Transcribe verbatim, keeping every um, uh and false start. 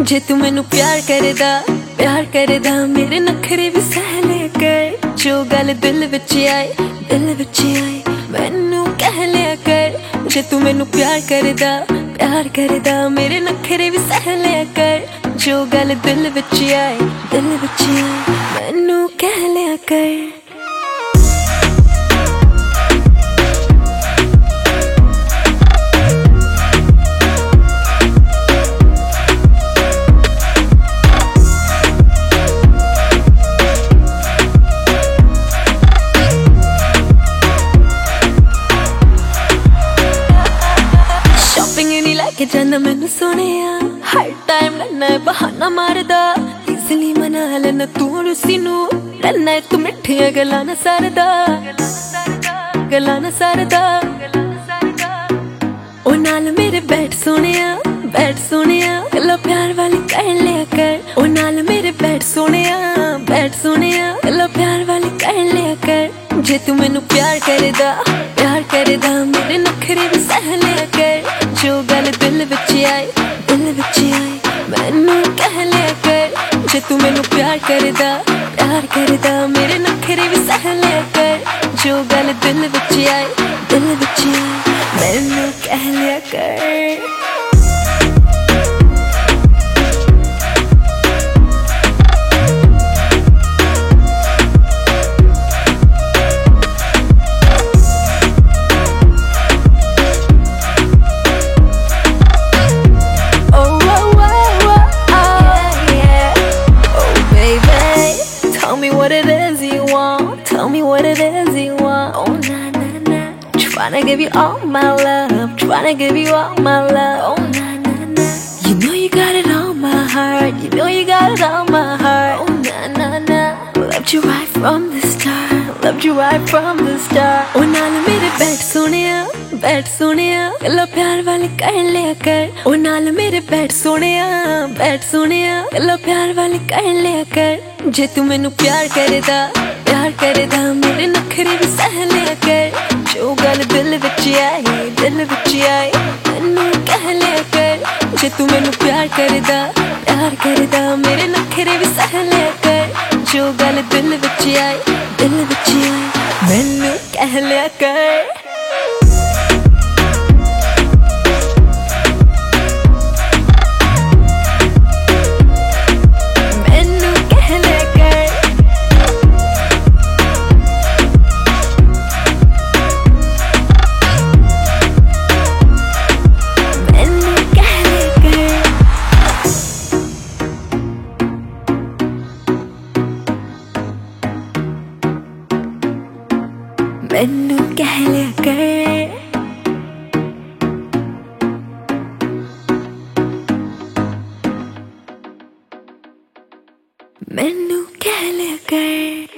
जे तू मैनू प्यार करदा प्यार करदा मेरे नखरे भी सह लिया कर। जो गल दिल विच आए दिल विच आए मैनू कह लिया कर। जे तू मैनू प्यार करदा प्यार करदा मेरे नखरे भी सह लिया कर। जो गल दिल विच आए दिल विच आए मैनू कह लिया कर। के जाना मैनू सोनिया हर टाइम लन्ना बहाना मारदा। इजली मना लेना तू रुसी नू लन्ना तू मिठिया गल्लां ना सरदा गल्लां ना सरदा। ओ नाल मेरे बैठ सोनिया बैठ सोनिया गल्लां प्यार वाली कर लिया कर। ओ नाल मेरे बैठ सोनिया बैठ सोनिया गल्लां प्यार वाली कर लिया कर। जे तू मैनू प्यार करदा प्यार करदा मेरे नखरे भी सह लिया कर। जो गल दिल विच आए दिल विच आए मैनू कह लिया कर। जे तू मैनू प्यार करदा प्यार करदा मेरे नखरे भी सह लिया कर। जो गल दिल विच आए दिल विच आए मैनू कह लिया कर। Tell me what it is you want. Tell me what it is you want. Oh na na na. Tryna give you all my love. Tryna give you all my love. Oh na na na. You know you got it on my heart. You know you got it on my heart. Oh na na na. Loved you right from the start. Loved you right from the start. Oh naal mere बैठ सोनिया बैठ सोनिया गल्लां प्यार वाली कर लिया कर। ओ नाल मेरे बैठ सोनिया बैठ सोनिया गल्लां प्यार वाली कर लिया कर। जे तू मैनू प्यार करदा प्यार करदा मेरे नखरे भी सह लिया कर। जो गल दिल विच आए दिल विच आए मैनू कह लिया कर। जे तू मैनू प्यार करदा प्यार करदा मेरे नखरे भी सह लिया कर। जो गल दिल विच आए दिल विच आए मैनू कह लिया कर। मैनू कह लिया कर। मैनू कह लिया कर।